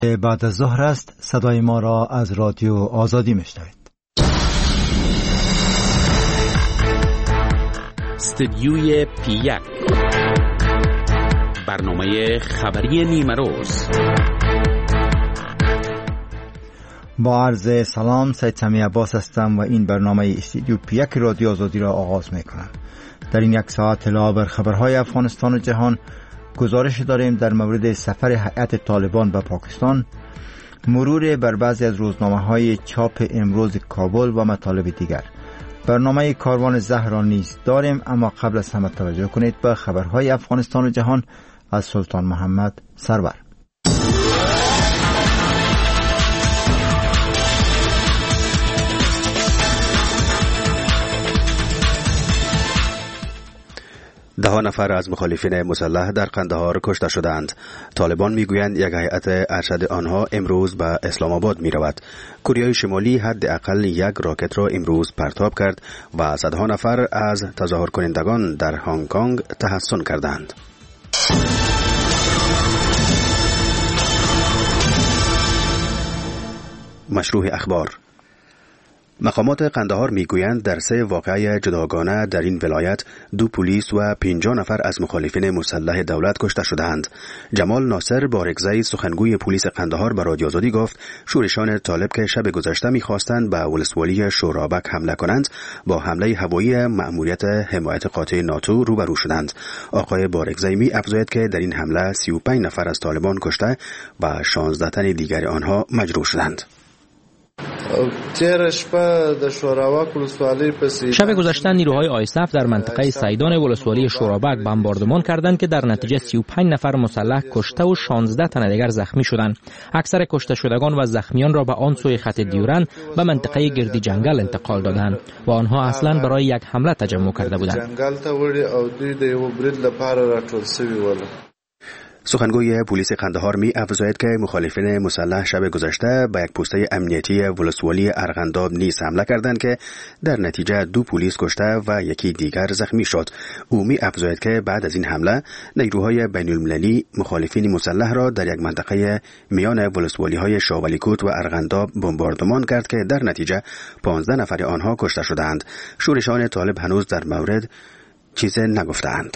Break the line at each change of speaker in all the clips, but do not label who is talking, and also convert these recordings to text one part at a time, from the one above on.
بعد از ظهر است. صدای ما را از رادیو آزادی میشنوید.
استدیوی پی1 برنامه خبری نیمروز.
با عرض سلام، سید سمی عباس هستم و این برنامه استدیو پی1 رادیو آزادی را آغاز میکنم. در این یک ساعت اطلاع بر خبرهای افغانستان و جهان، گزارش داریم در مورد سفر هیئت طالبان به پاکستان، مرور بر بعضی از روزنامه‌های چاپ امروز کابل و مطالب دیگر. برنامه کاروان زهرا نیز داریم، اما قبل از همه توجه کنید به خبرهای افغانستان و جهان از سلطان محمد سرور.
ده نفر از مخالفین مسلح در قندهار کشته شدند. طالبان میگویند یک هیئت ارشد آنها امروز به اسلام آباد می رود. کره شمالی حداقل یک راکت را امروز پرتاب کرد و صدها نفر از تظاهر کنندگان در هنگ کنگ تحسن کردند. مشروع اخبار. مقامات قندهار میگویند در 3 واقعه جداگانه در این ولایت 2 پلیس و 50 نفر از مخالفین مسلح دولت کشته شدند. جمال ناصر بارگزی سخنگوی پلیس قندهار به رادیو آزادی گفت شورشان طالب که شب گذشته میخواستند به ولسوالی شورابک حمله کنند با حمله هوایی مأموریت حمایت قاطع ناتو روبرو شدند. آقای بارگزی می افزاید که در این حمله 35 نفر از طالبان کشته و 16 تن دیگر آنها مجروح شدند.
شب گذشته نیروهای آیسف در منطقه سیدان ولسوالی شورابک بمباردمان کردند که در نتیجه 35 نفر مسلح کشته و 16 تن دیگر زخمی شدند. اکثر کشته شدگان و زخمیان را به آن سوی خط دیورن به منطقه گردی جنگل انتقال دادند و آنها اصلا برای یک حمله تجمع کرده بودند.
سخنگوی پلیس قندهار می افزاید که مخالفین مسلح شب گذشته به یک پسته امنیتی ولسوالی ارغنداب نیز حمله کردند که در نتیجه 2 پلیس کشته و یکی دیگر زخمی شد. او می افزاید که بعد از این حمله نیروهای بین المللی مخالفین مسلح را در یک منطقه میان ولسوالی های شاولیکوت و ارغنداب بمباردمان کرد که در نتیجه 15 نفر آنها کشته شدند. شورشان طالب هنوز در مورد چیزی نگفتند.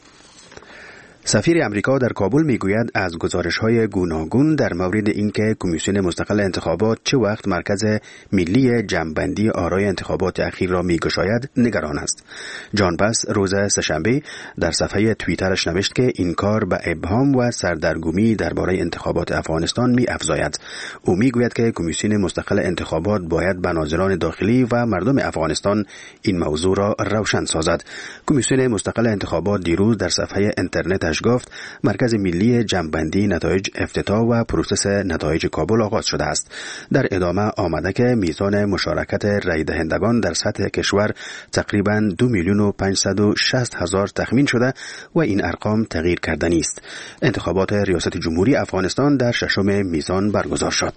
سفیر امریکا در کابل میگوید از گزارش‌های گوناگون در مورد اینکه کمیسیون مستقل انتخابات چه وقت مرکز ملی جمع‌بندی آرای انتخابات اخیر را میگشاید نگران است. جان بس روز سه‌شنبه در صفحه توییترش نوشت که این کار به ابهام و سردرگمی درباره انتخابات افغانستان می‌افزاید. او میگوید که کمیسیون مستقل انتخابات باید به ناظران داخلی و مردم افغانستان این موضوع را روشن سازد. کمیسیون مستقل انتخابات دیروز در صفحه اینترنتش گفت مرکز ملی جمع‌بندی نتایج افتتاح و پروسس نتایج کابل آغاز شده است. در ادامه آمده که میزان مشارکت رای دهندگان در سطح کشور تقریباً 2,560,000 تخمین شده و این ارقام تغییر کردنی است. انتخابات ریاست جمهوری افغانستان در 6 میزان برگزار شد.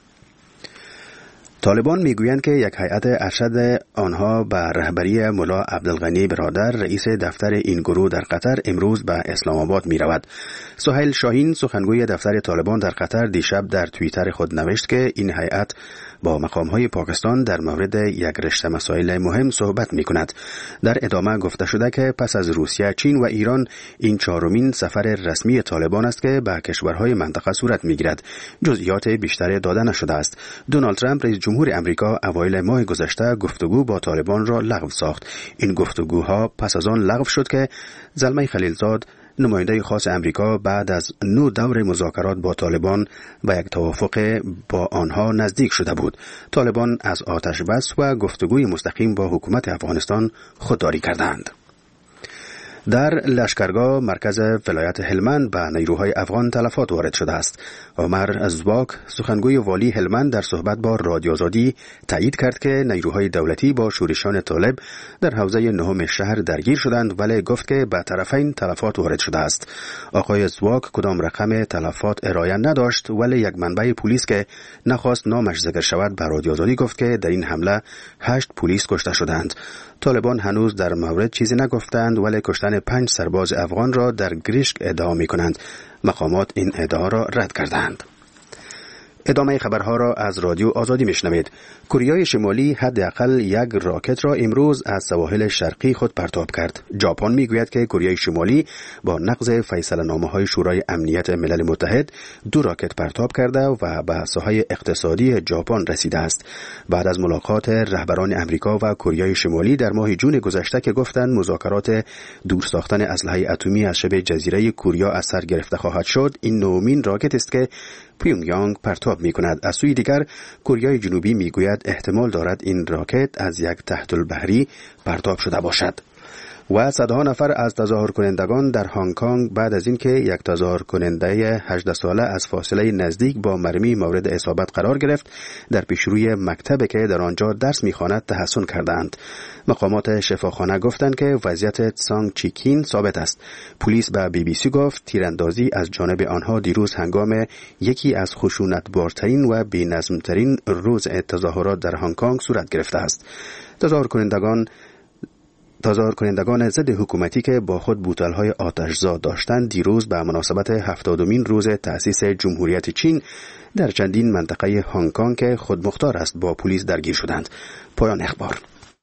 طالبان میگویند که یک هیئت ارشد آنها به رهبری ملا عبدالغنی برادر رئیس دفتر این گروه در قطر امروز به اسلام آباد می رود. سهیل شاهین سخنگوی دفتر طالبان در قطر دیشب در توییتر خود نوشت که این هیئت با مقام‌های پاکستان در مورد یک رشته مسائل مهم صحبت می‌کند. در ادامه گفته شده که پس از روسیه، چین و ایران این 4مین سفر رسمی طالبان است که به کشورهای منطقه صورت می‌گیرد. جزئیات بیشتری داده نشده است. دونالد ترامپ رئیس جمهور امریکا اوایل ماه گذشته گفتگو با طالبان را لغو ساخت. این گفتگوها پس از آن لغو شد که زلمه خلیلزاد نماینده خاص امریکا بعد از 9 دور مذاکرات با طالبان به یک توافق با آنها نزدیک شده بود. طالبان از آتش بس و گفتگوی مستقیم با حکومت افغانستان خودداری کردند. در لشکرگاه مرکز ولایت هلمند به نیروهای افغان تلفات وارد شده است. عمر زواک سخنگوی والی هلمند در صحبت با رادیو آزادی تایید کرد که نیروهای دولتی با شورشان طالب در حوزه 9 شهر درگیر شدند، ولی گفت که به طرفین تلفات وارد شده است. آقای زواک کدام رقم تلفات ارائه نداشت، ولی یک منبع پلیس که نخواست نامش ذکر شود به رادیو آزادی گفت که در این حمله 8 پلیس کشته شدند. طالبان هنوز در مورد چیزی نگفتند، ولی کشتن 5 سرباز افغان را در گریشک ادعا می کنند. مقامات این ادعا را رد کردند. ادامه خبرها را از رادیو آزادی میشنوید. کره شمالی حداقل یک راکت را امروز از سواحل شرقی خود پرتاب کرد. ژاپن میگوید که کره شمالی با نقض فیصله‌نامه‌های شورای امنیت ملل متحد 2 راکت پرتاب کرده و به ساحه اقتصادی ژاپن رسیده است. بعد از ملاقات رهبران امریکا و کره شمالی در ماه جون گذشته که گفتند مذاکرات دور ساختن اسلحه اتمی از شبه جزیره کره از سر گرفته خواهد شد، این نومین راکت است که پیونگیانگ پرتاب می کند. از سوی دیگر کره جنوبی می گوید احتمال دارد این راکت از یک تحت البحری پرتاب شده باشد. و صدها نفر از تظاهر کنندگان در هنگ کنگ بعد از اینکه یک تظاهر کننده 18 ساله از فاصله نزدیک با مرمی مورد اصابت قرار گرفت در پیشروی مکتبی که در آنجا درس می‌خواند تحسن کردند. مقامات شفاخانه گفتند که وضعیت تسانگ چیکین ثابت است. پلیس به BBC گفت تیراندازی از جانب آنها دیروز هنگام یکی از خشونت‌بارترین و بی‌نظم‌ترین روز تظاهرات در هنگ کنگ صورت گرفته است. تظاهر کنندگان ضد حکومتی که با خود بوتل‌های آتش‌زا داشتند دیروز به مناسبت 70مین روز تأسیس جمهوریت چین در چندین منطقه هنگ کنگ که خودمختار است با پلیس درگیر شدند. پایان اخبار.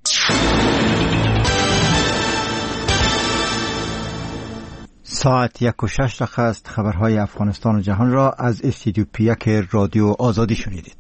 ساعت 1:06 است. خبرهای افغانستان و جهان را از استودیو پیک رادیو آزادی شنیدید.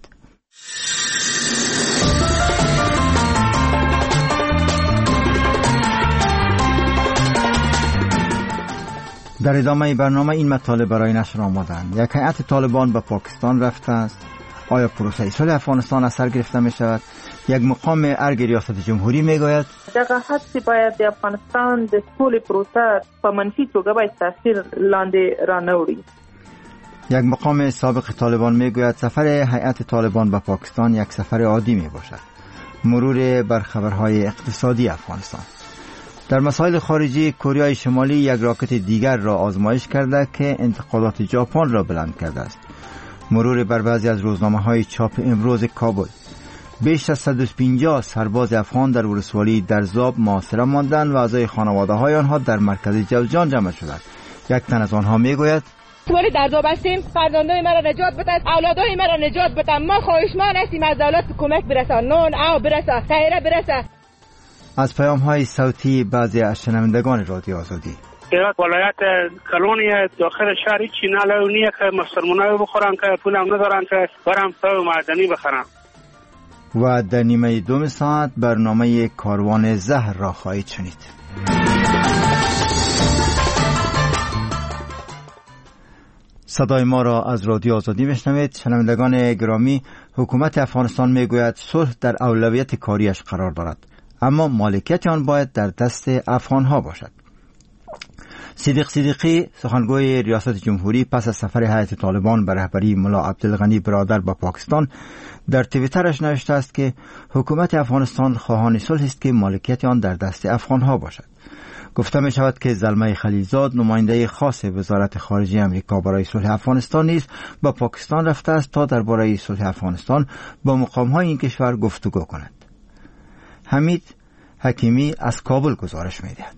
در ادامه برنامه این مطالب برای نشر آمدند. یک هیئت طالبان به پاکستان رفته است. آیا پروسه صلح افغانستان از سر گرفته می شود؟ یک مقام ارگ ریاست جمهوری می گوید
دغه حدث باید د افغانستان د ټولې پروسه په منفي توګه باید تاثیر لاندې رانوړي.
یک مقام سابق طالبان می گوید سفر هیئت طالبان به پاکستان یک سفر عادی می باشد. مرور بر خبرهای اقتصادی افغانستان. در مسائل خارجی کره شمالی یک راکت دیگر را آزمایش کرده که انتقادات ژاپن را بلند کرده است. مرور بر بعضی از روزنامه‌های چاپ امروز کابل. بیش از 150 سرباز افغان در ولسوالی درزاب محاصره ماندند و اعضای خانواده‌های آنها در مرکز جوزجان جمع شدند. یک تن از آنها میگوید
ولی درزاب هستیم، فرزندان ما را نجات بده، اولادای ما را نجات بده. ما خواهشمند هستیم از دولت کمک برسه، نون او برسه، تایره برسه.
از پیام‌های صوتی بعضی از شنوندگان رادیو آزادی.
یک ولایت کلونی داخل شهر چی نالونیه که مسلمانای بخورن که پول هم ندارن که برام تو معدنی بخرن.
و در نیمه دوم ساعت برنامه کاروان زهر را خواهید شنید. صدای ما را از رادیو آزادی میشنوید. شنوندگان گرامی، حکومت افغانستان میگوید صلح در اولویت کاریش قرار دارد، اما مالکیت آن باید در دست افغانها باشد. صدیق صدیقی، سخنگوی ریاست جمهوری، پس از سفر هیئت طالبان به رهبری ملا عبدالغنی برادر به پاکستان در توییترش نوشته است که حکومت افغانستان خواهان صلح است که مالکیت آن در دست افغانها باشد. گفته می شود که زلمه خلیلزاد، نماینده خاص وزارت خارجه امریکا برای صلح افغانستان، نیز به پاکستان رفته است تا درباره صلح افغانستان با مقام‌های این کشور گفتگو کند. حمید حکیمی از کابل گزارش می‌دهد.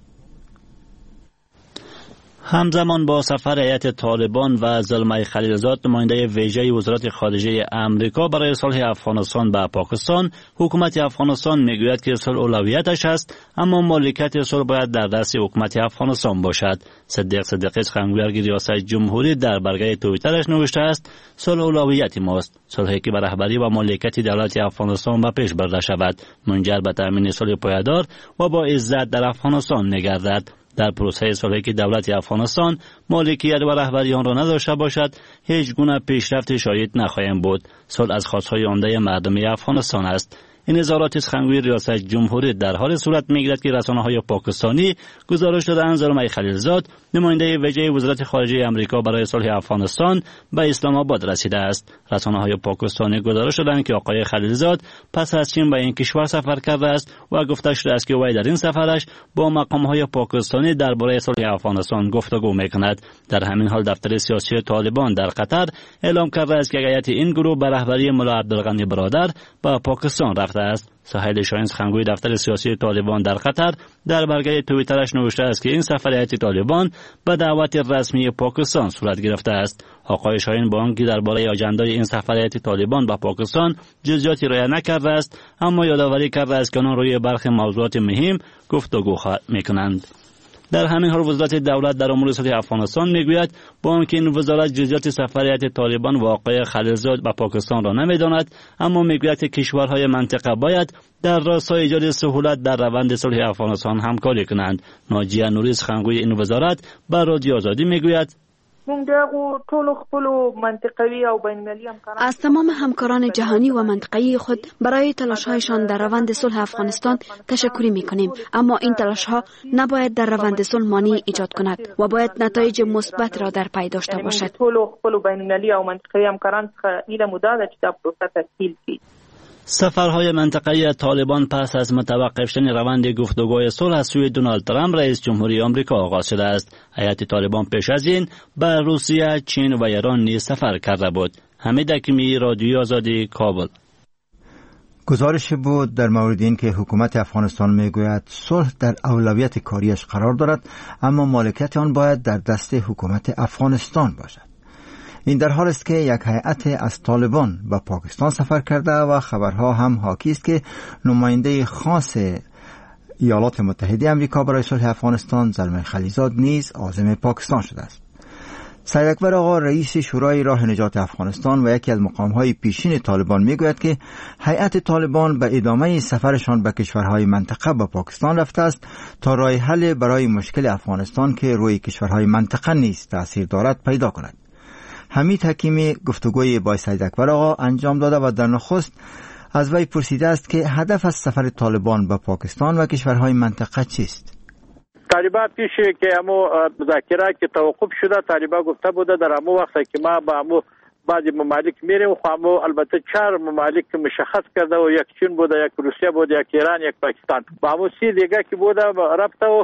همزمان با سفر هیئت طالبان و زلمه خلیلزاد، نماینده ویژه وزارت خارجه امریکا برای صلح افغانستان به پاکستان، حکومت افغانستان میگوید که صلح اولویتش است، اما مالکیت صلح باید در دست حکومت افغانستان باشد. صدیق صدیقی، سخنگوی ریاست جمهوری، در برگه توییترش نوشته است صلح اولویت ماست، صلحی که به رهبری و مالکیت دولت افغانستان به پیش برده شود، منجر به تامین صلح پایدار و با عزت در افغانستان می‌گردد. در پروسه صلحی که دولت افغانستان مالکیت و رهبری آن را نداشته باشد، هیچ گونه پیشرفت شاید نخواهیم بود. صلح از خواستهای عمده مردم افغانستان است. این اظهارات سخنگوی ریاست جمهوری در حال صورت میگیرد که رسانه‌های پاکستانی گزارش دادند زلمه خلیلزاد، نماینده ویژه وزارت خارجه امریکا برای صلح افغانستان، به اسلام آباد رسیده است. رسانه‌های پاکستانی گزارش دادند که آقای خلیلزاد پس از چین به این کشور سفر کرده است و گفته شده است که وی در این سفرش با مقام‌های پاکستانی درباره صلح افغانستان گفتگو می‌کند. در همین حال دفتر سیاسی طالبان در قطر اعلام کرده است که هیئت این گروه به رهبری ملا عبدالغنی برادر به پاکستان رفته است. سهیل شاهین، سخنگوی دفتر سیاسی طالبان در قطر، در برگه توییترش نوشته است که این سفر هیئت طالبان به دعوت رسمی پاکستان صورت گرفته است. آقای شاهین با آنکه درباره اجندای این سفر هیئت طالبان به پاکستان جزئیاتی رعایت نکرده است، اما یادآوری کرده است که آنها روی برخی موضوعات مهم گفتگو میکنند. در همین حال وزارت دولت در امور سطحی افغانستان میگوید با آنکه این وزارت جزئیات سفر هیئت طالبان و آقای خلیلزاد به پاکستان را نمیداند، اما میگوید که کشورهای منطقه باید در راستای ایجاد سهولت در روند صلح افغانستان همکاری کنند. ناجیه نوری سخنگوی این وزارت به رادیو آزادی میگوید
از تمام همکاران جهانی و منطقه‌ای خود برای تلاش‌هایشان در روند صلح افغانستان تشکر می‌کنیم، اما این تلاش‌ها نباید در روند صلح مانع ایجاد کند و باید نتایج مثبت را در پی داشته باشد.
سفرهای منطقه‌ای طالبان پس از متوقف شدن روند گفتگوهای صلح از سوی دونالد ترامپ رئیس جمهوری آمریکا آغاز شده است. هیئت طالبان پیش از این به روسیه، چین و ایران نیز سفر کرده بود. حمید حکیمی، رادیو آزادی، کابل.
گزارش بود در مورد این که حکومت افغانستان میگوید صلح در اولویت کاریش قرار دارد، اما مالکیت آن باید در دست حکومت افغانستان باشد. این در حال است که یک هیئت از طالبان به پاکستان سفر کرده و خبرها هم حاکی است که نماینده خاص ایالات متحده آمریکا برای صلح افغانستان زلمه خلیلزاد نیز عازم پاکستان شده است. سید اکبر آقا رئیس شورای راه نجات افغانستان و یکی از مقامهای پیشین طالبان میگوید که هیئت طالبان به ادامه سفرشان به کشورهای منطقه به پاکستان رفته است تا راه حل برای مشکل افغانستان که روی کشورهای منطقه نیز تأثیر دارد پیدا کند. حمید حکیمی گفتگوی با سید اکبر آقا انجام داده و در نخست از وی پرسیده است که هدف از سفر طالبان به پاکستان و کشورهای منطقه چیست؟
طالبان پیشه که همو مذاکرات که توقف شده، طالبان گفته بوده در همو وقتی که ما با همو بعضی ممالک میریم، خو البته 4 ممالک مشخص کرده و یک چین بوده، یک روسیه بوده، یک ایران، یک پاکستان. با همو 3 دیگه که بوده رفته و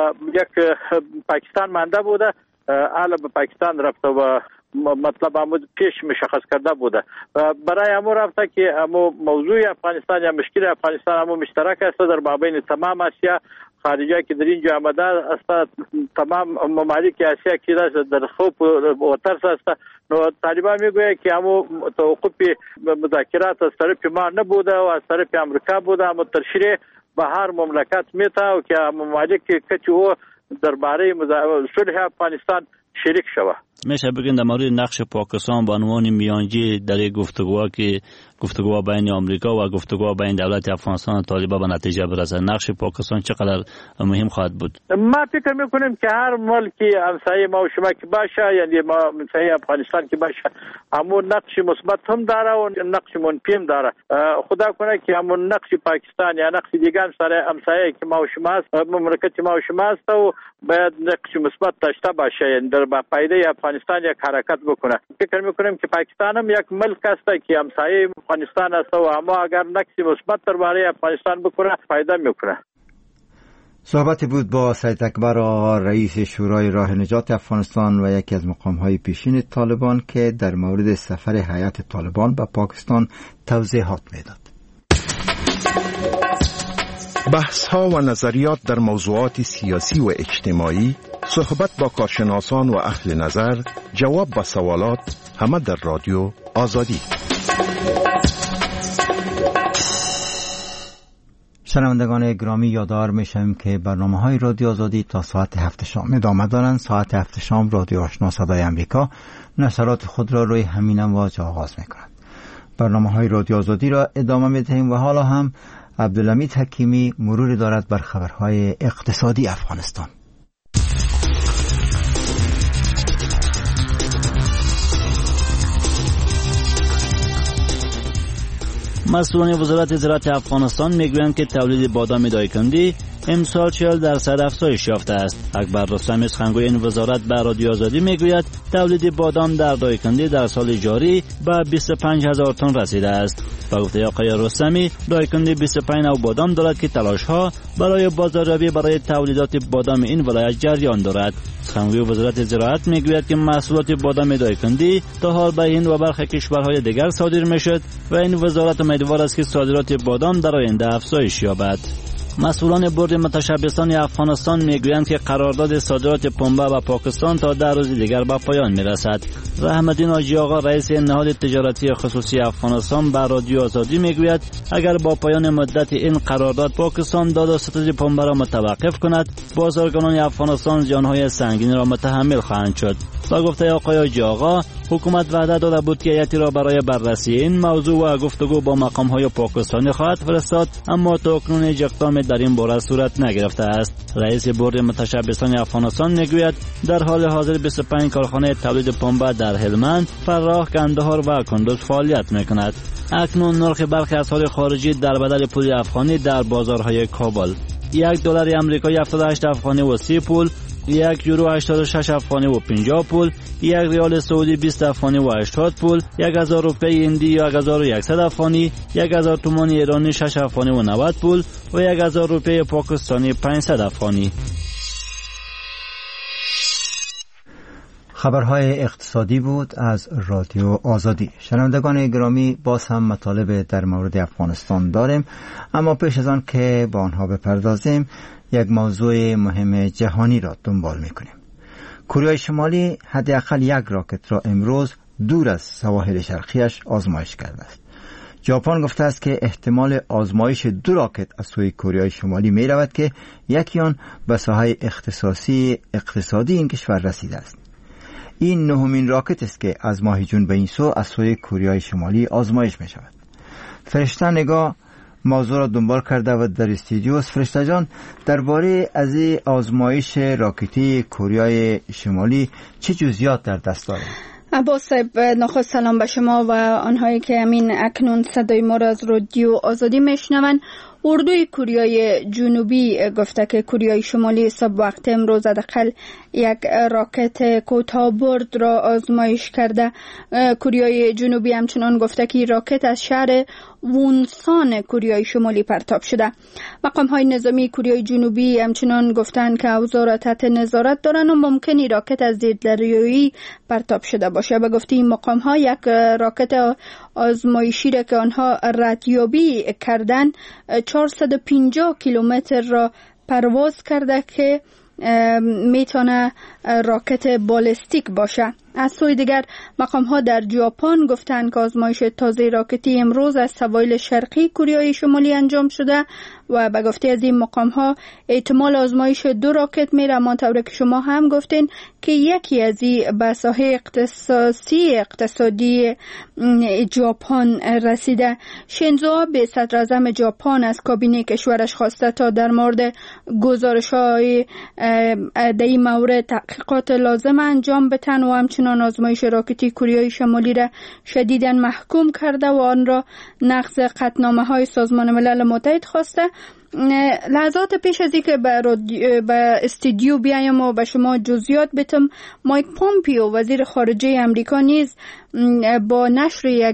یک پاکستان مانده بوده، حالا به پاکستان رفته و مطلب همو پیش مشخص کرده بوده. برای همو رفته که همو موضوع افغانستان یا مشکل افغانستان همو مشترک است در مابین تمام آسیا خارجه که در اینجا آمده است، تمام ممالک آسیا که در خوف و ترس است. نو طالبان میگویه که همو توقف مذاکرات از طرف ما نبوده و از طرف امریکا بوده، اما تشریح به هر مملکت میتا که ممالک که او درباره صلح افغانستان شریک شوه.
میشه بگین در مورد نقش پاکستان به عنوان میانجی در گفتگوها بین آمریکا و گفتگوها بین دولت افغانستان و طالبان به نتیجه برسه، نقش پاکستان چقدر مهم خواهد بود؟
ما فکر میکنیم که هر ملکی همسایه ما و شما که باشه، یعنی ما همسایه افغانستان که باشه، همون نقش مثبت هم داره و نقش منفی هم داره. خدا کنه که همون نقش پاکستان یا نقش دیگه همسایه که ما و شما است، مملکت ما و شما است و باید نقش مثبت داشته باشه، یعنی در پایده افغانستان یک حرکت بکنه. فکر میکنیم که پاکستان هم یک ملک است که همسایه افغانستان است و اما اگر نقش مثبت درباره افغانستان بکنه فایده میکنه.
صحبت بود با سید اکبر آقا رئیس شورای راه نجات افغانستان و یکی از مقامهای پیشین طالبان که در مورد سفر هیئت طالبان به پاکستان توضیحات میداد.
بحث‌ها و نظریات در موضوعات سیاسی و اجتماعی، صحبت با کارشناسان و اهل نظر، جواب به سوالات، همه در رادیو آزادی.
شنوندگان گرامی، یادآور میشم که برنامه‌های رادیو آزادی تا ساعت 7 شام ادامه دارند. ساعت 7 شام رادیو آشنا صدای امریکا نشرات خود را روی همین امواج آغاز می‌کند. برنامه‌های رادیو آزادی را ادامه می‌دهیم و حالا هم عبدالحمید حکیمی مروری دارد بر خبرهای اقتصادی افغانستان.
مسئولان وزارت زراعت افغانستان میگویند که تولید بادام دایکندی امسال 40% افزایش یافته است. اکبر رستمی سخنگوی این وزارت به رادیو آزادی میگوید تولید بادام در دایکندی در سال جاری به 25,000 تن رسیده است. با گفته آقای رستمی، دایکندی 25 نوع بادام دارد که تلاش‌ها برای بازاریابی برای تولیدات بادام این ولایت جریان دارد. سخنگوی وزارت زراعت میگوید که محصولات بادام دایکندی تا حال به هند و برخی کشورهای دیگر صادر میشد و این وزارت امیدوار است که صادرات بادام در آینده افزایش یابد. مسئولان بورد متشبثان افغانستان میگویند که قرارداد صادرات پنبه به پاکستان تا 10 روز دیگر به پایان میرسد. رحم‌الدین حاجی آقا رئیس نهاد تجارتی خصوصی افغانستان به رادیو آزادی میگوید اگر با پایان مدت این قرارداد پاکستان داد و ستد پنبه را متوقف کند، بازارگانان افغانستان زیانهای سنگین را متحمل خواهند شد. با گفته آقای حاجی آقا، حکومت وعده داده بود که هیئتی را برای بررسی این موضوع و گفتگو با مقام‌های پاکستانی خواهد فرستاد، اما تا اکنون هیچ اقدامی در این باره صورت نگرفته است. رئیس بورد متشبثان افغانستان میگوید در حال حاضر 25 کارخانه تولید پنبه در هلمند، فراه، کندهار و کندوز فعالیت میکند. اکنون نرخ برخی اسعار خارجی در بدل پول افغانی در بازارهای کابل: $1 آمریکایی 78 افغانی و 30 پول، $1 یورو 86 افغانی و 50 پول، $1 ریال سعودی 20 افغانی و 80 پول، 1000 روپیه هندی 1100 افغانی، 1000 تومان ایرانی 6 افغانی و 90 پول و 1000 روپیه پاکستانی 500 افغانی.
خبرهای اقتصادی بود از رادیو آزادی. شنوندگان گرامی، باز هم مطالب در مورد افغانستان داریم، اما پیش از آن که با آنها بپردازیم یک موضوع مهم جهانی را دنبال میکنیم. کره شمالی حداقل یک راکت را امروز دور از سواحل شرقیش آزمایش کرده است. ژاپن گفته است که احتمال آزمایش 2 راکت از سوی کره شمالی می رود که یکی آن به ساحه اقتصادی این کشور رسیده است. این 9مین راکت است که از ماه جون به این سو از سوی کره شمالی آزمایش می شود. فرشته نگاه موضوع را دنبال کرده و در استودیو است. فرشته جان، درباره از این آزمایش راکتی کره شمالی چه جزئیات در دست دارید؟
عباس صاحب، نخست سلام به شما و آنهایی که همین اکنون صدای ما را از رادیو آزادی میشنوند. اردوی کره جنوبی گفته که کره شمالی صبح وقت امروز حداقل یک راکت کوتاه‌برد را آزمایش کرده. کره جنوبی همچنان گفته که راکت از شهر وونسان کره شمالی پرتاب شده. مقام‌های نظامی کره جنوبی همچنان گفتند که اوضاع را تحت نظارت دارند و ممکنی راکت از زیردریایی پرتاب شده باشه. به گفته این مقام‌ها یک راکت آزمایشی را که آنها ردیابی کردن 450 کیلومتر را پرواز کرده که میتونه راکت بالستیک باشه. از سوی دیگر مقام‌ها در ژاپن گفتند که آزمایش تازه راکتی امروز از سواحل شرقی کره شمالی انجام شده و به گفته از این مقام‌ها احتمال آزمایش 2 راکت میره، اما طوری که شما هم گفتین که یکی از این به ساحه اقتصادی ژاپن رسیده. شینزو آبه صدراعظم ژاپن از کابینه کشورش خواسته تا در مورد گزارش‌های در این مورد تحقیقات لازم انجام بدن و همچنان آزمایش راکتی کره شمالی را شدیداً محکوم کرده و آن را نقض قطعنامه‌های سازمان ملل متحد خواسته. لحظات پیش از اینکه به استودیو بیایم و به شما جزئیات بدم، مایک پومپیو وزیر خارجه امریکا نیز با نشر یک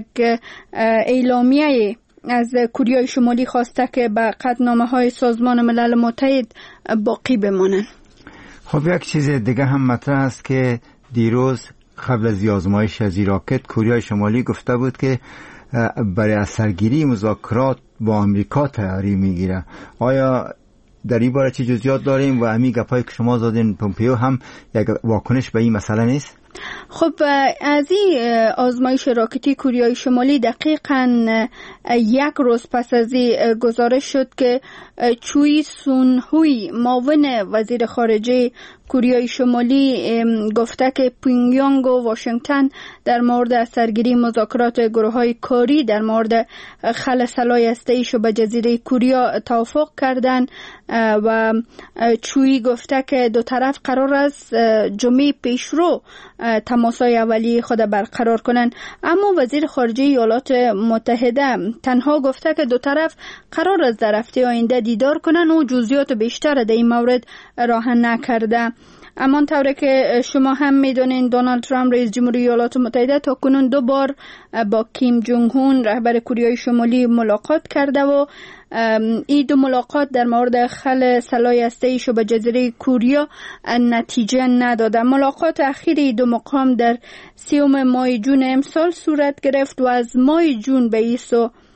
اعلامیه از کره شمالی خواسته که به قطعنامه‌های سازمان ملل متحد باقی بمانند.
خب یک چیز دیگه هم مطرح است که دیروز قبل از آزمایش از راکت کره شمالی گفته بود که برای سرگیری مذاکرات با آمریکا تیاری میگیره. آیا در این باره چه جزئیات داریم و همین گپایی که شما زدین پومپیو هم یک واکنش به این مسئله نیست؟
خب از این آزمایش راکتی کره شمالی دقیقاً یک روز پس از این گزارش شد که چوی سون هوی معاون وزیر خارجه کره شمالی گفته که پیونگیانگ و واشنگتن در مورد سرگیری مذاکرات گروه‌های کاری در مورد خلع سلاح هسته‌ایشو به جزیره کره توافق کردند و چوی گفته که دو طرف قرار است جمعه پیشرو تماس‌های اولیه خود برقرار کنند، اما وزیر خارجه ایالات متحده تنها گفته که دو طرف قرار است در هفته آینده دیدار کنند و جزئیات بیشتر در این مورد راهن نکرده. اما طوری که شما هم میدونین دونالد ترامپ رئیس جمهوری ایالات متحده تا کنون 2 بار با کیم جونگ هون رهبر کره شمالی ملاقات کرده و این 2 ملاقات در مورد خلع سلاح هسته‌ایشو به جزیره کره نتیجه نداده. ملاقات اخیر این 2 مقام در 30 ماه جون امسال صورت گرفت و از ماه جون به ایسو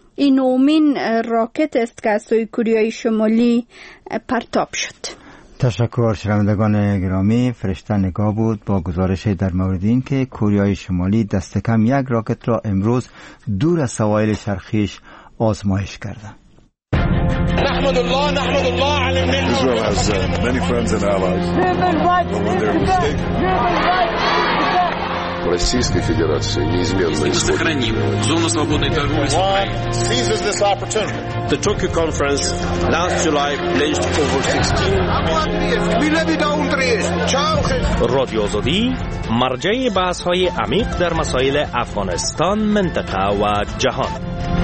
این نومین راکت است که از سوی کوریای شمالی پرتاب شد.
تشکر شنوندگان گرامی. فرشته نگاه بود با گزارش در مورد این که کوریای شمالی دست کم یک راکت را امروز دور از سواحل شرقیش آزمایش کرده.
نحمد الله على النعمة. Israel has many friends and allies. But when they're mistaken. Российской Федерации неизменно исходит.
Зону свободной торговли с Украиной.
Seizes this opportunity.
The Tokyo conference last July pledged over 16.
رادیو آزادی مرجع بحث‌های عمیق در مسائل افغانستان، منطقه و جهان.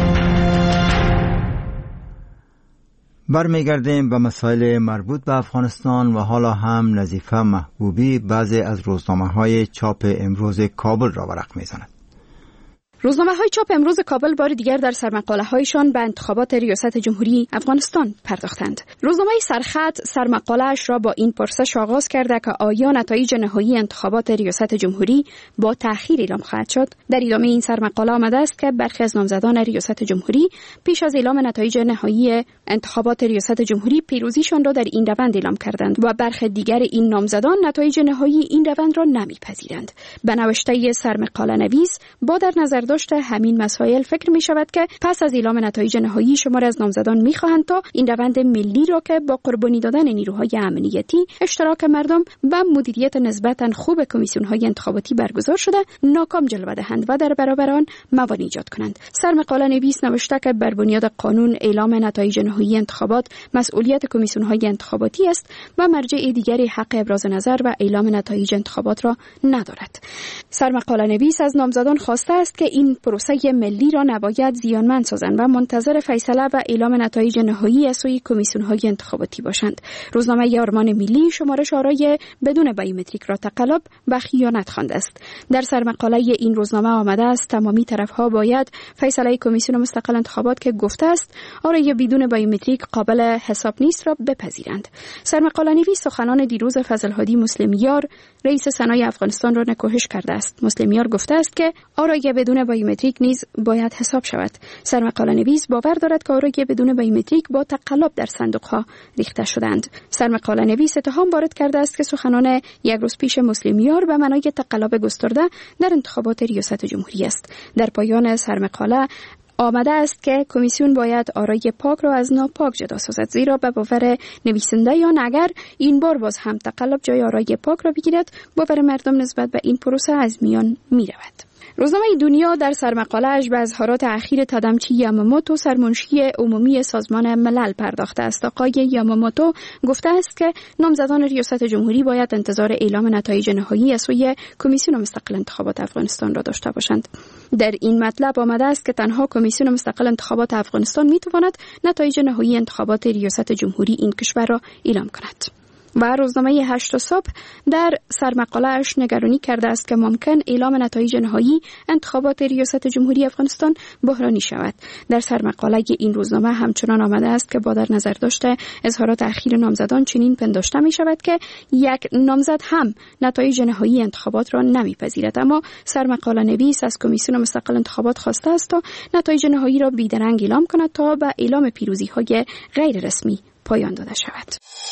برمیگردیم به مسائل مربوط به افغانستان و حالا هم نظیفه محبوبی بعضی از روزنامه‌های چاپ امروز کابل را ورق می‌زند.
روزنامه‌های چاپ امروز کابل بار دیگر در سرمقاله‌هایشان به انتخابات ریاست جمهوری افغانستان پرداختند. روزنامه سرخط سرمقاله‌اش را با این پرسش آغاز کرده که آیا نتایج نهایی انتخابات ریاست جمهوری با تأخیر اعلام خواهد شد؟ در ادامه این سرمقاله آمده است که برخی از نامزدان ریاست جمهوری پیش از اعلام نتایج نهایی انتخابات ریاست جمهوری پیروزیشان را در این روند اعلام کردند و برخی دیگر این نامزدان نتایج نهایی این روند را نمی‌پذیرند. به نوشته سرمقاله نویس با در نظر داشت همین مسائل فکر می شود که پس از اعلام نتایج نهایی شمار از نامزدان می خواهند تا این روند ملی را که با قربانی دادن نیروهای امنیتی، اشتراک مردم و مدیریت نسبتاً خوب کمیسیون‌های انتخاباتی برگزار شده ناکام جلوه دهند و در برابر آن موانع ایجاد کنند. سرمقاله نویس نوشته که بر بنیاد قانون اعلام نتایج نهایی انتخابات مسئولیت کمیسیون‌های انتخاباتی است و مرجع دیگری حق ابراز نظر و اعلام نتایج انتخابات را ندارد. سرمقاله نویس از نامزدان خواسته است که این پروسه ملی را نباید زیانمند سازند و منتظر فیصله و اعلام نتایج نهایی از سوی کمیسیون‌های انتخاباتی باشند. روزنامه آرمان ملی شمارش آرای بدون بیومتریک را تقلب و خیانت خوانده است. در سرمقاله این روزنامه آمده است تمامی طرف‌ها باید فیصله کمیسیون مستقل انتخابات که گفته است آرای بدون بیومتریک قابل حساب نیست را بپذیرند. سرمقاله نویس سخنان دیروز فضل‌هادی مسلمیار رئیس سنای افغانستان را نکوهش کرده است. مسلمیار گفته است که آرای بدون بیومتریک نیز باید حساب شود. سرمقاله نویس باور دارد که آرای بدون بیومتریک با تقلب در صندوق‌ها ریخته شدند. سرمقاله نویس اتهام وارد کرده است که سخنان یک روز پیش مسلمیار به معنای تقلب گسترده در انتخابات ریاست جمهوری است. در پایان سرمقاله آمده است که کمیسیون باید آرای پاک را از ناپاک جدا سازد، زیرا به باور نویسنده یا اگر این بار باز هم تقلب جای آرای پاک را بگیرد باور مردم نسبت به این پروسه از میان می رود. روزنامه دنیا در سرمقاله‌اش به اظهارات اخیر تادامچی یاماموتو سرمنشی عمومی سازمان ملل پرداخته است. آقای یاماموتو گفته است که نامزدان ریاست جمهوری باید انتظار اعلام نتایج نهایی از سوی کمیسیون مستقل انتخابات افغانستان را داشته باشند. در این مطلب آمده است که تنها کمیسیون مستقل انتخابات افغانستان می‌تواند نتایج نهایی انتخابات ریاست جمهوری این کشور را اعلام کند. و روزنامه 8 صبح در سرمقاله‌اش نگرانی کرده است که ممکن اعلام نتایج نهایی انتخابات ریاست جمهوری افغانستان بحرانی شود. در سرمقاله این روزنامه همچنان آمده است که با در نظر داشته اظهارات اخیر نامزدان چنین پنداشته می شود که یک نامزد هم نتایج نهایی انتخابات را نمیپذیرد، اما سرمقاله نویس از کمیسیون مستقل انتخابات خواسته است تا نتایج نهایی را بیدرنگ اعلام کند تا به اعلام پیروزی‌های غیر رسمی پایان داده شود.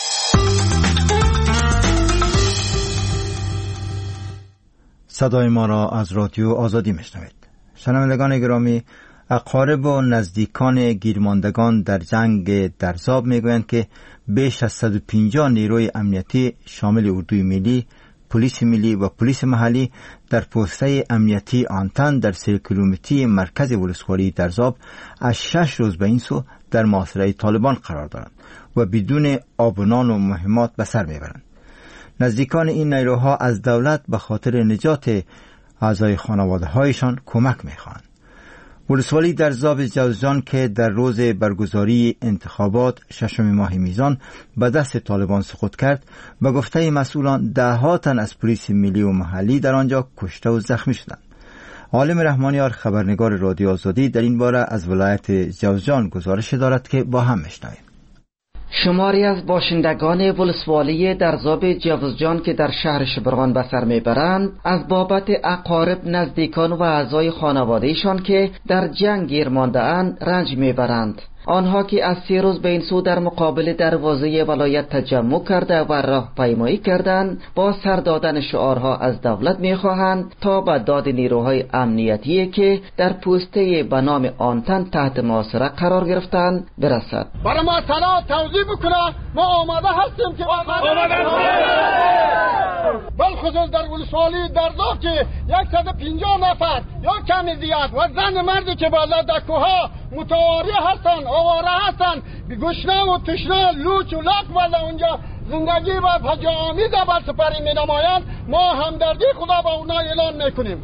صدای ما را از رادیو آزادی میشنوید. شنوندگان گرامی، اقارب و نزدیکان گیرماندگان در جنگ درزاب میگویند که بیش از 150 نیروی امنیتی شامل اردوی ملی، پلیس ملی و پلیس محلی در پوسته امنیتی آنتن در 3 کیلومتری مرکز ولسوالی درزاب از 6 روز به این سو در محاصره طالبان قرار دارند و بدون آب و نان و مهمات به سر میبرند. نزدیکان این نیروها از دولت به خاطر نجات اعضای خانواده هایشان کمک میخواهند. ولسوالی درزاب جوزجان که در روز برگزاری انتخابات 6 ماه میزان به دست طالبان سقوط کرد، به گفته مسئولان 10 تن از پلیس ملی و محلی در آنجا کشته و زخمی شدند. عالم رحمانیار خبرنگار رادیو آزادی در این باره از ولایت جوزجان گزارش دارد که با هم میشنویم.
شماری از باشندگان ولسوالی درزاب جوزجان که در شهر شبرغان به سر میبرند از بابت اقارب، نزدیکان و اعضای خانوادهشان که در جنگ گیر مانده اند رنج میبرند. آنها که از 3 روز به این سو در مقابل دروازه ولایت تجمع کرده و راهپیمایی کردند، با سر دادن شعارها از دولت میخواهند تا به داد نیروهای امنیتی که در پوسته به نام آنتن تحت محاصره قرار گرفتند برسد.
برای ما اطلاعات توضیح بکنه، ما آماده هستیم که بالخصوص در ولسوالی درزاب که 150 نفر یا کمی زیاد و زن مردی که بالا در کوها متواری هستن، آواره هستن، گشنه و تشنه، لوچ و لاک بالا اونجا زندگی و پجامیده بر سپری می نمایند. ما همدردی خدا با اونا اعلان میکنیم.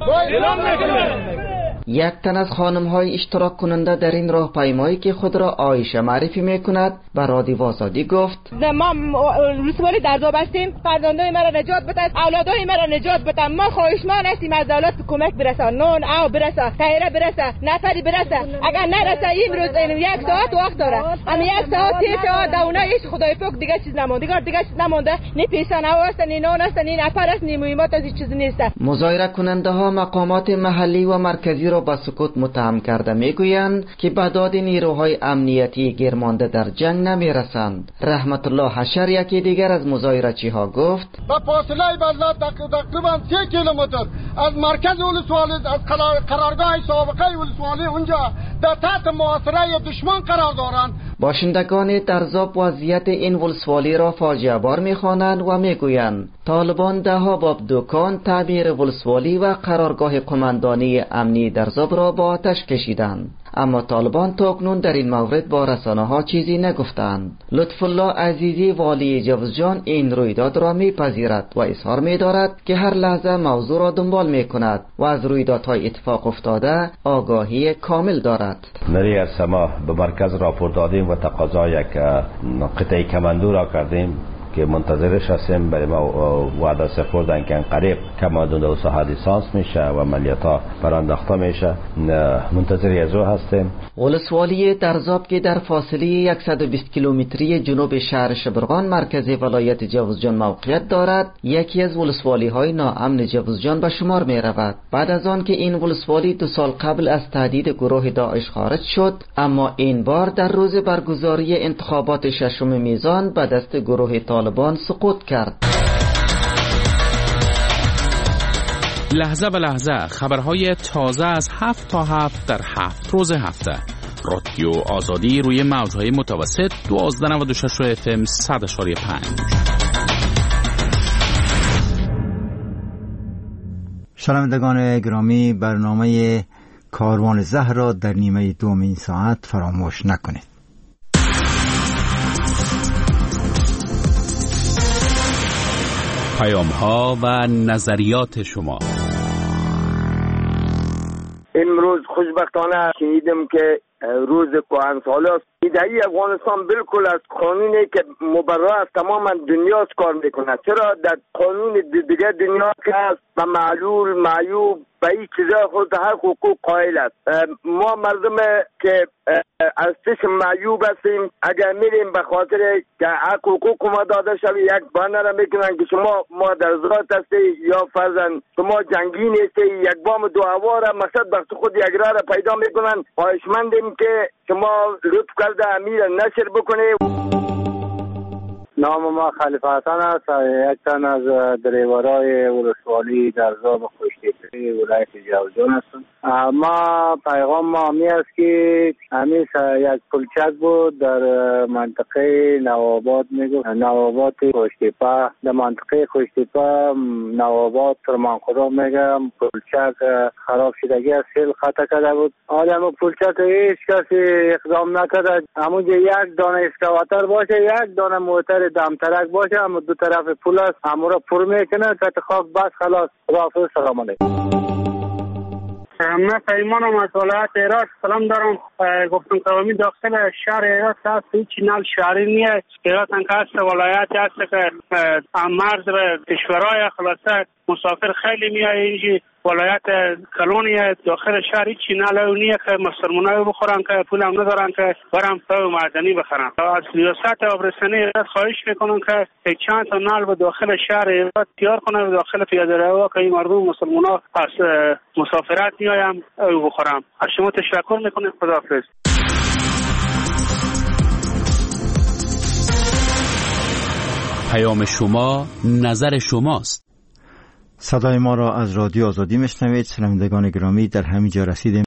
یک تن از خانم‌های اشتراک کننده در این راهپیمایی که خود را عایشه معرفی میکند به رادیو آزادی گفت:
ما ولسوالی درزاب هستیم، فرزندای مرا نجات بده، اولادای مرا نجات بده. ما خواهشمند هستیم از دولت کمک برسه، نون او برسه، تایره برسه، نفری برسه. اگر نرسه امروز 1 ساعت وقت داره، اما 1 ساعت تیشه دونه ایش خدای پاک دیگه چیز نمونده، دیگه چیز نمونده. نی پیسان او است، نی نون است، نی نفر است، نی مهمات از چیز نیست.
مظاهره کننده ها مقامات محلی و مرکزی را با سکوت متهم کرده میگویند که به داد نیروهای امنیتی گیرمانده در جنگ نمیرسند. رحمت الله حشر یکی دیگر از مظاهره‌چی ها گفت:
با فاصله بلد تقریبا 3 کیلومتر از مرکز ولسوالی، از قرارگاه سابقه ولسوالی اونجا در تحت محاصره دشمن قرار دارند.
باشندگان درزاب وضعیت این ولسوالی را فاجعه بار می‌خوانند و میگویند طالبان ده‌ها باب دکان، تعمیر ولسوالی و قرارگاه قماندانی امنی درزاب را با آتش کشیدند. اما طالبان تاکنون در این مورد با رسانه‌ها چیزی نگفتند. لطف الله عزیزی والی جوزجان این رویداد را میپذیرد و اظهار می‌دارد که هر لحظه موضوع را دنبال می‌کند و از رویدادهای اتفاق افتاده آگاهی کامل دارد.
نری از ما به مرکز راپور دادیم و تقاضا یک قطعه کماندو را کردیم که منتظرش هستیم. برای ما وعده سپردن که قریب کماندو در ساحه لیسانس میشه و عملیات‌ها برانداخته میشه. منتظر از او هستیم.
ولسوالی درزاب که در فاصله 120 کیلومتری جنوب شهر شبرغان مرکز ولایت جوزجان موقعیت دارد، یکی از ولسوالی‌های ناامن جوزجان به شمار می‌رود. بعد از آن که این ولسوالی 2 سال قبل از تهدید گروه داعش خارج شد، اما این بار در روز برگزاری انتخابات 6 میزان به دست گروه طالبان سقوط کرد.
لحظه به لحظه خبرهای تازه از 7 تا 7 در 7 روز هفته. رادیو آزادی روی موجهای متوسط 1296 FM 100.5.
شنوندگان گرامی، برنامه کاروان زهر را در نیمه دوم این ساعت فراموش نکنید.
پیام‌ها و نظریات شما.
امروز خوشبختانه شنیدم که روز کهنسالی است. ایده‌ای افغانستان بالکل از قانونی که مبرا از تمام دنیا کار میکنه. چرا در قانون دیگه دنیا که هست و معلول معیوب و این چیزا خود هر حقوق قائل است. ما مردم که از چشم معیوب هستیم، اگر میریم به خاطر که حق حقوق ما داده شوی، یک بانه را میکنن که شما مادرزاد هستی یا فرزند شما جنگی نیستی، یک بام دو هوا را مقصد بخت خود یک را پیدا میکنن. خواهشمندیم که شما لطف کرده امیر نشر بکنه.
نام ما خلیفه حسن است، یک تن از دریورای ولسوالی درزاب خوشتیپی ولایت جوزجان هستم. ما پیغام ما همی است که همیش یک پلچک بود در منطقه نواباد، میگو نواباد خوشتیپه، در منطقه خوشتیپه نواباد فرمانخدا میگم پلچک خراب شدگی از سیل خطا کرده بود. آدم پلچک هیچ کسی اقدام نکرده. همونجا یک دانه اسکواتر باشه، یک دانه موتر دمترک باشه، اما دو طرف پول است، همو را پر میکنه که خاک بس خلاص. خداحافظ، سلام علیکم.
من پیمانم از ولایت هرات سلام دارم. گفتم تمامی داخل شهر هرات هست، هیچ نل شهری نیست. هرات انکه هست ولایت هست که مرز به کشورهای خلاصه مسافر خیلی میاد اینجا ولایت کلونی داخل شهر چی نلونیه که مسلمانای بخورن که پول هم ندارن که برام تو معدنی بخرن. از ریاست آبرسانی خواهش میکنن که چند تا نل به داخل شهر تیار کنه و داخل پیاده رو که این مردم مسلمانا از مسافرت میایم او بخورم. از شما تشکر میکنم. خداحافظ.
پیام شما نظر شماست.
صدای ما را از رادیو آزادی میشنوید. شنوندگان گرامی، در همین جا رسیدیم